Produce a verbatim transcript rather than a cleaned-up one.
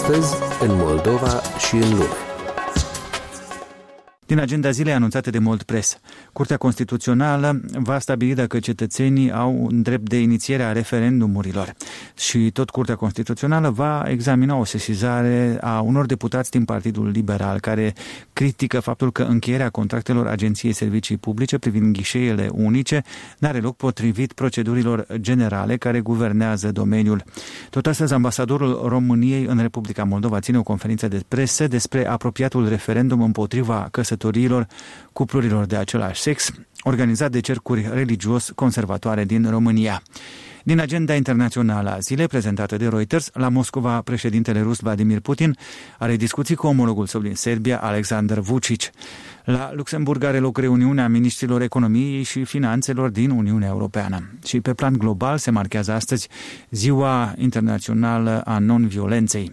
Astăzi, în Moldova și în lume. Din agenda zilei anunțate de Mold Press, Curtea Constituțională va stabili dacă cetățenii au un drept de inițiere a referendumurilor și tot Curtea Constituțională va examina o sesizare a unor deputați din Partidul Liberal care critică faptul că încheierea contractelor Agenției Servicii Publice privind ghișeele unice n-are loc potrivit procedurilor generale care guvernează domeniul. Tot astăzi, ambasadorul României în Republica Moldova ține o conferință de presă despre apropiatul referendum împotriva căsătoriilor cuplurilor de același sex, organizat de cercuri religios-conservatoare din România. Din agenda internațională a zilei prezentată de Reuters, la Moscova, președintele rus Vladimir Putin are discuții cu omologul său din Serbia, Alexander Vučić. La Luxemburg are loc reuniunea ministrilor economiei și finanțelor din Uniunea Europeană. Și pe plan global se marchează astăzi Ziua Internațională a Non-Violenței.